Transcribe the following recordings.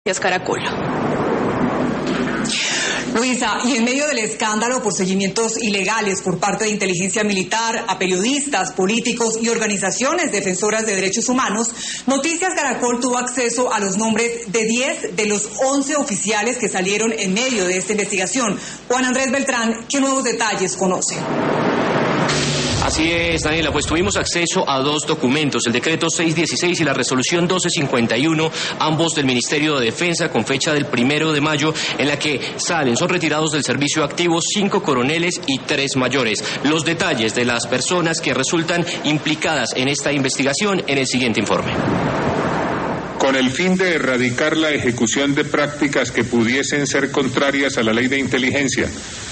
Caracol. Luisa, y en medio del escándalo por seguimientos ilegales por parte de inteligencia militar a periodistas, políticos y organizaciones defensoras de derechos humanos, Noticias Caracol tuvo acceso a los nombres de 10 de los 11 oficiales que salieron en medio de esta investigación. Juan Andrés Beltrán, ¿qué nuevos detalles conoce? Así es, Daniela, pues tuvimos acceso a dos documentos, el decreto 616 y la resolución 1251, ambos del Ministerio de Defensa, con fecha del 1 de mayo, en la que son retirados del servicio activo 5 coroneles y 3 mayores. Los detalles de las personas que resultan implicadas en esta investigación en el siguiente informe. Con el fin de erradicar la ejecución de prácticas que pudiesen ser contrarias a la ley de inteligencia,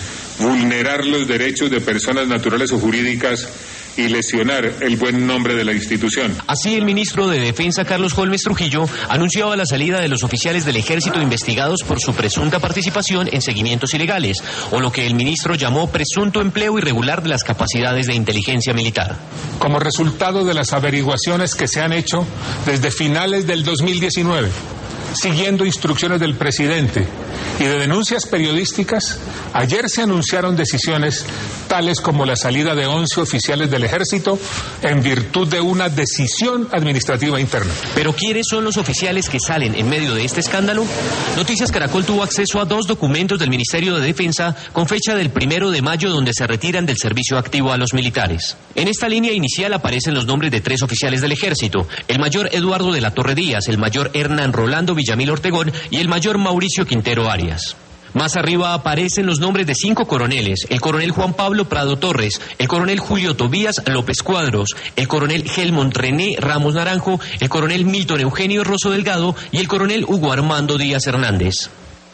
vulnerar los derechos de personas naturales o jurídicas y lesionar el buen nombre de la institución. Así, el ministro de Defensa, Carlos Holmes Trujillo, anunciaba la salida de los oficiales del Ejército investigados por su presunta participación en seguimientos ilegales, o lo que el ministro llamó presunto empleo irregular de las capacidades de inteligencia militar. Como resultado de las averiguaciones que se han hecho desde finales del 2019, siguiendo instrucciones del presidente y de denuncias periodísticas, ayer se anunciaron decisiones tales como la salida de 11 oficiales del Ejército en virtud de una decisión administrativa interna. ¿Pero quiénes son los oficiales que salen en medio de este escándalo? Noticias Caracol tuvo acceso a dos documentos del Ministerio de Defensa con fecha del 1 de mayo donde se retiran del servicio activo a los militares. En esta línea inicial aparecen los nombres de 3 oficiales del Ejército: el mayor Eduardo de la Torre Díaz, el mayor Hernán Rolando Villamil Ortegón y el mayor Mauricio Quintero Arias. Más arriba aparecen los nombres de 5 coroneles: el coronel Juan Pablo Prado Torres, el coronel Julio Tobías López Cuadros, el coronel Helmont René Ramos Naranjo, el coronel Milton Eugenio Rosso Delgado y el coronel Hugo Armando Díaz Hernández.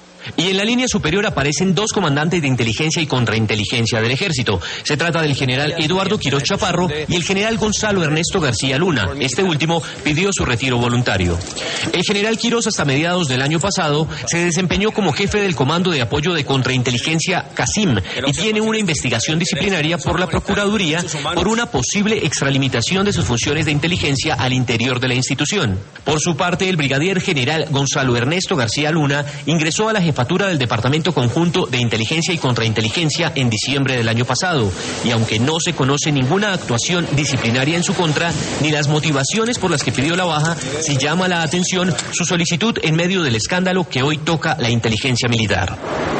Y en la línea superior aparecen 2 comandantes de inteligencia y contrainteligencia del Ejército. Se trata del general Eduardo Quiroz Chaparro y el general Gonzalo Ernesto García Luna. Este último pidió su retiro voluntario. El general Quiroz, hasta mediados del año pasado, se desempeñó como jefe del Comando de Apoyo de Contrainteligencia CACIM y tiene una investigación disciplinaria por la Procuraduría por una posible extralimitación de sus funciones de inteligencia al interior de la institución. Por su parte, el brigadier general Gonzalo Ernesto García Luna ingresó a la jefatura del Departamento Conjunto de Inteligencia y Contrainteligencia en diciembre del año pasado, y aunque no se conoce ninguna actuación disciplinaria en su contra, ni las motivaciones por las que pidió la baja, sí llama la atención su solicitud en medio del escándalo que hoy toca la inteligencia militar.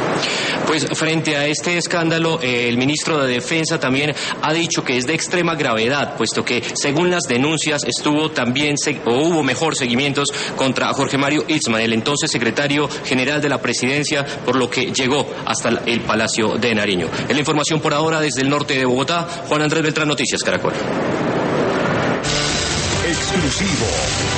Pues frente a este escándalo, el ministro de Defensa también ha dicho que es de extrema gravedad, puesto que según las denuncias hubo mejor seguimientos contra Jorge Mario Itzman, el entonces secretario general de la presidencia, por lo que llegó hasta el Palacio de Nariño. En la información por ahora desde el norte de Bogotá, Juan Andrés Beltrán, Noticias Caracol. Exclusivo.